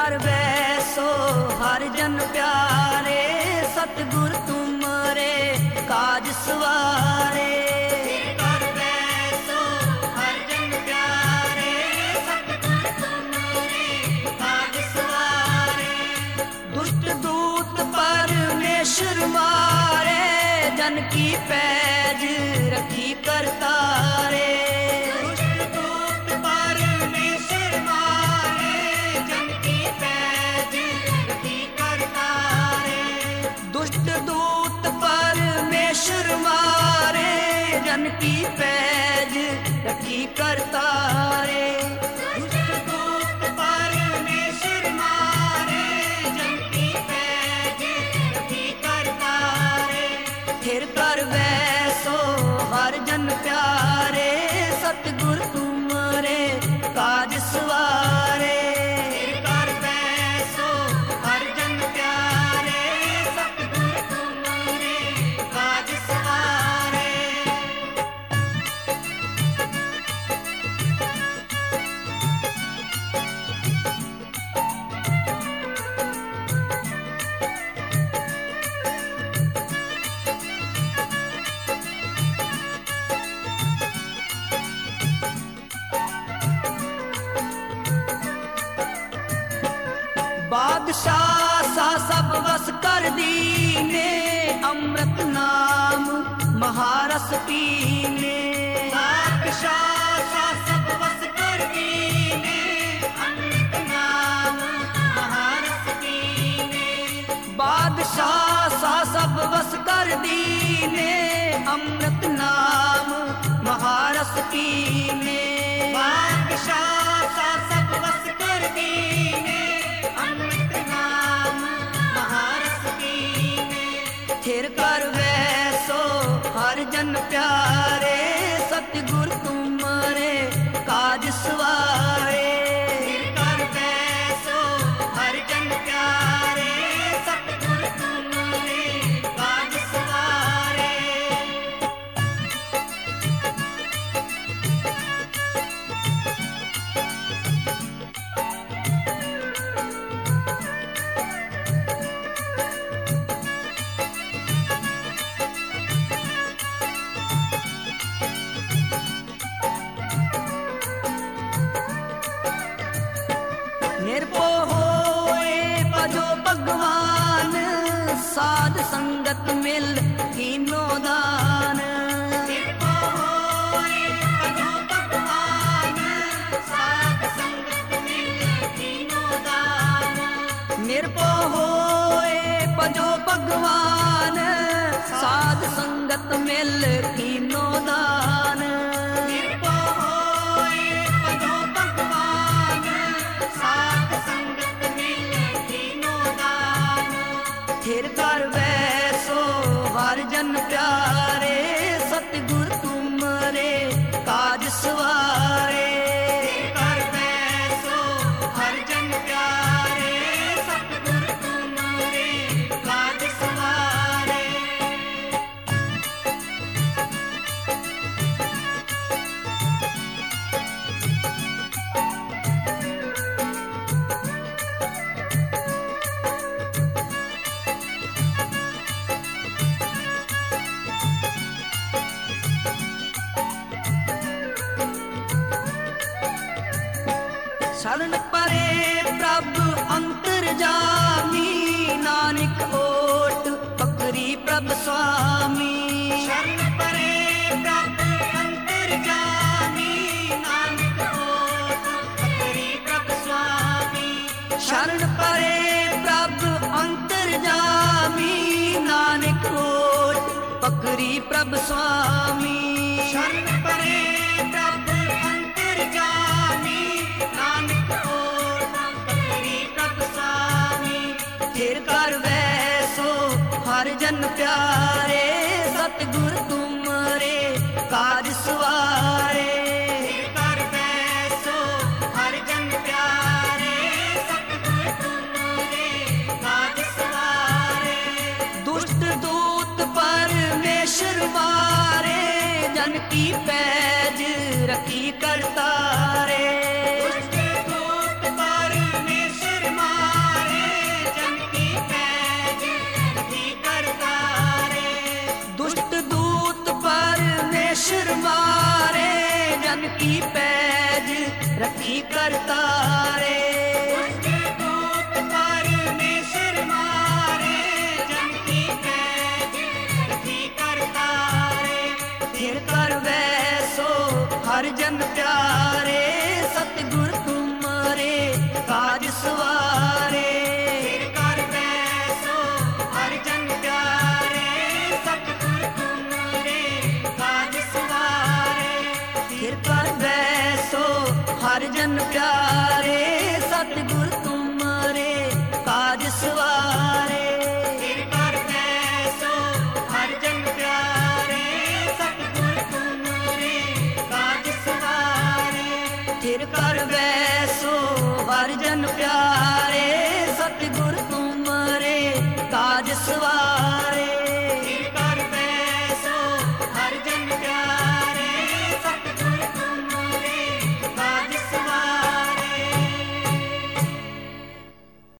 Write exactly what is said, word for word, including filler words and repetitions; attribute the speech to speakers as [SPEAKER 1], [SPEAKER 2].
[SPEAKER 1] कर वैसो हर जन प्यारे, सतगुर तुमरे काज सवारे। परमेश्वर मारे जन की पैज रखी करतारे। दुष्ट दूत परमेश्वर मारे जन की पैज रखी करतारे। दुष्ट दूत परमेश्वर मारे जन की पैज रखी करतारे। फिर कर वैसो हर जन प्यारे, सतगुर तुमरे काज सवारे। फिर कर वैसो हर जन प्यारे, सतगुर तुमरे काज सवारे। बादशाह सा सब वस कर दीने, अमृत नाम महारस पीने। बादशाह सा सब वस कर दीने, अमृत नाम महारस पीने। बादशाह सा सब वस कर दीने, अमृत नाम महारस पीने। बादशाह सा सब वस कर दीने, फिर कर वैसो हर जन प्यारे, सतगुर तुमरे काज सवारे। फिर कर वैसो हर जन प्यारे, सतगुर तुमरे काज सवारे। निर्भो होए भजो भगवान, साध संगत मिल कीनो दान। निर्भो होए भजो भगवान, साध संगत मिल कीनो दान। निर्भो होए भजो भगवान, साध संगत मिल कीनो दान। फिर कर वैसो हर जन प्यारे, सतगुर तुमरे काज सवारे। फिर कर वैसो हर जन प्यारे, सतगुर तुमरे काज सवारे। शरण परे प्रभु अंतरजामी, नानक ओट पकड़ी प्रभु स्वामी। शरण परे प्रभु अंतरजामी, नानक ओट पकड़ी प्रभु स्वामी। शरण परे प्रभु अंतरजामी, नानक ओट पकड़ी प्रभु स्वामी। शरण परे प्रभु अंतरजामी, नानक ओट पकड़ी प्रभु स्वामी। फिर कर वैसो हर जन प्यारे, सतगुर तुमरे काज सवारे। फिर कर वैसो हर जन प्यारे, सतगुर तुमरे काज सवारे। दुष्ट दूत परमेश्वर मारे, जन की पैज रखी करतारे। दुष्ट दूत परमेश्वर मारे, रखी करतारे। परमेश्वर मारे जन की कैद रखी करतारे। फिर कर वैसो हर जन प्यारे, सतगुर तुम्हारे काज सवारे। फिर कर वैसो हर जन प्यारे, सतगुर तुम्हारे काज सवारे। फिर कर वैसो हर जन प्यारे, सतगुर तुम्हारे काज सवारे। फिर कर वैसो हर जन प्यारे, सतगुर तुम्हारे काज सवारे। फिर कर वैसो हर जन प्यारे, सतगुर तुम्हारे काज सवारे।